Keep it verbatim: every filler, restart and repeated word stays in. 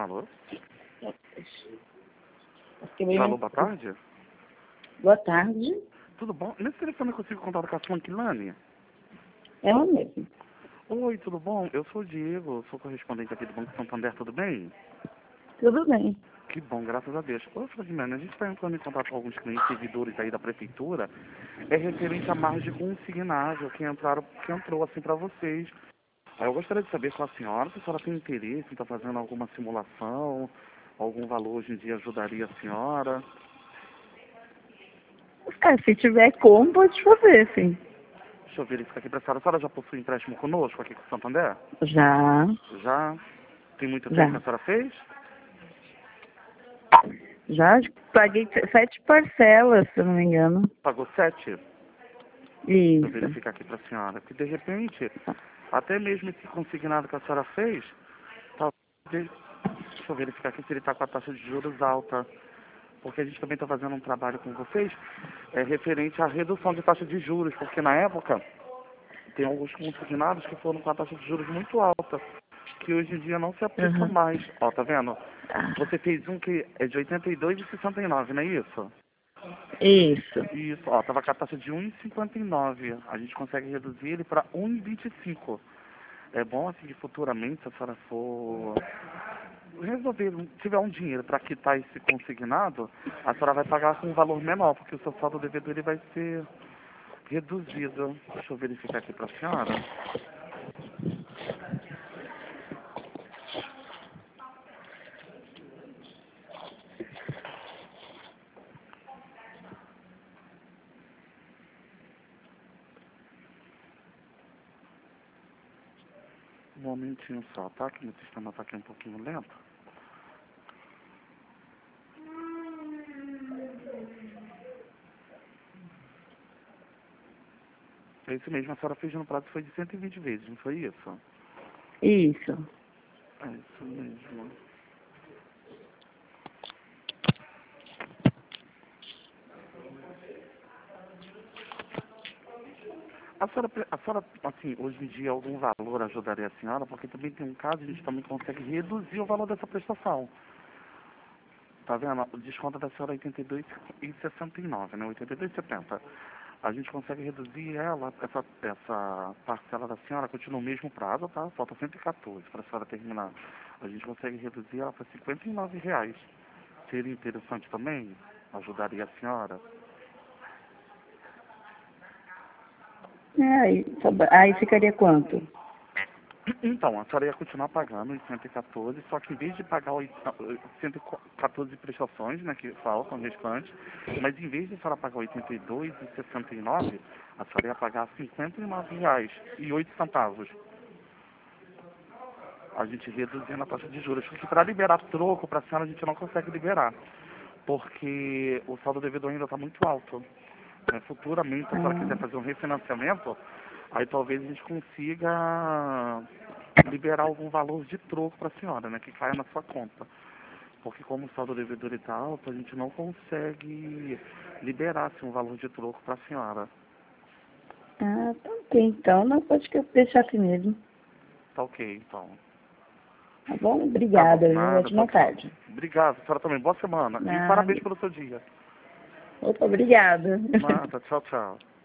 Alô? Bem... Alô, boa tarde? Boa tarde. Tudo bom? Nesse telefone eu consigo contar com a Flankilane? É ela mesmo. Oi, tudo bom? Eu sou o Diego, sou correspondente aqui do Banco Santander, tudo bem? Tudo bem. Que bom, graças a Deus. Ô, Flankilane, a gente está entrando em contato com alguns clientes servidores aí da prefeitura, é referente à margem consignável que, entraram, que entrou assim para vocês. Aí eu gostaria de saber com a senhora se a senhora tem interesse em estar fazendo alguma simulação, algum valor hoje em dia ajudaria a senhora. É, se tiver como, pode fazer, sim. Deixa eu verificar aqui para a senhora. A senhora já possui empréstimo conosco aqui com o Santander? Já. Já? Tem muito tempo Já. que a senhora fez? Já paguei sete parcelas, se eu não me engano. Pagou sete? Isso. Deixa eu verificar aqui para a senhora. Que de repente, até mesmo esse consignado que a senhora fez, talvez... Deixa eu verificar aqui se ele está com a taxa de juros alta. Porque a gente também está fazendo um trabalho com vocês é, referente à redução de taxa de juros. Porque na época, tem alguns consignados que foram com a taxa de juros muito alta, que hoje em dia não se aplicam Uhum. mais. Ó, tá vendo? Ah, Você fez um que é de oitenta e dois e sessenta e nove, não é isso? isso. Isso, ó, tava com a taxa de um e cinquenta e nove. A gente consegue reduzir ele para um e vinte e cinco. É bom assim que futuramente, se a senhora for resolver, tiver um dinheiro para quitar esse consignado, a senhora vai pagar com um valor menor, porque o seu saldo devedor ele vai ser reduzido. Deixa eu verificar aqui para a senhora. Um momentinho só, tá? Que meu sistema tá aqui um pouquinho lento. É isso mesmo, a senhora fez no prazo foi de cento e vinte vezes, não foi isso? Isso. É isso mesmo. A senhora, pre- a senhora, assim, hoje em dia algum valor ajudaria a senhora? Porque também tem um caso, a gente também consegue reduzir o valor dessa prestação. Tá vendo? O desconto da senhora é oitenta e dois e sessenta e nove, né? oitenta e dois e setenta. A gente consegue reduzir ela, essa, essa parcela da senhora continua o mesmo prazo, tá? Falta cento e quatorze para a senhora terminar. A gente consegue reduzir ela para cinquenta e nove reais. Seria interessante também? Ajudaria a senhora? É, aí, sobra- aí ficaria quanto? Então, a senhora ia continuar pagando os cento e quatorze, só que em vez de pagar os cento e quatorze prestações, né, que faltam restantes, mas em vez de a senhora pagar oitenta e dois e sessenta e nove, a senhora ia pagar cinquenta e nove reais e oito centavos. A gente reduzindo a taxa de juros, porque para liberar troco para a senhora a gente não consegue liberar, porque o saldo devedor ainda está muito alto. Né? Futuramente, se a senhora quiser Ah, fazer um refinanciamento, aí talvez a gente consiga liberar algum valor de troco para a senhora, né, que caia na sua conta. Porque como o saldo devedor está alto, a gente não consegue liberar assim, um valor de troco para a senhora. ah, tá ok, então. Não, pode que eu deixar assim mesmo. Tá ok, então. Tá bom? Tá bom, Obrigada, viu? nada, Ótima tchau, tchau. tarde. Obrigado, a senhora também. Boa semana. E Nada. parabéns pelo seu dia. Opa, obrigada. Nada, tchau, tchau.